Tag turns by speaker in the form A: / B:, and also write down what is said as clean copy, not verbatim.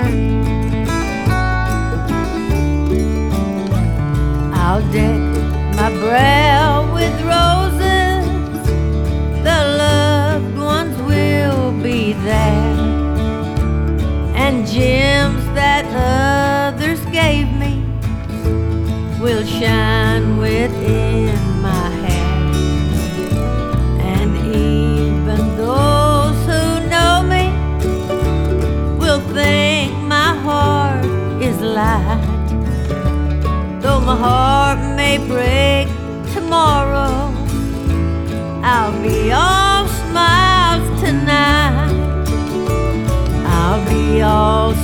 A: I'll deck my brow with roses, the loved ones will be there, and gems that others gave me will shine within my hair. And even those who know me will think my heart is light, though my heart may break tomorrow. I'll be all smiles tonight. I'll be all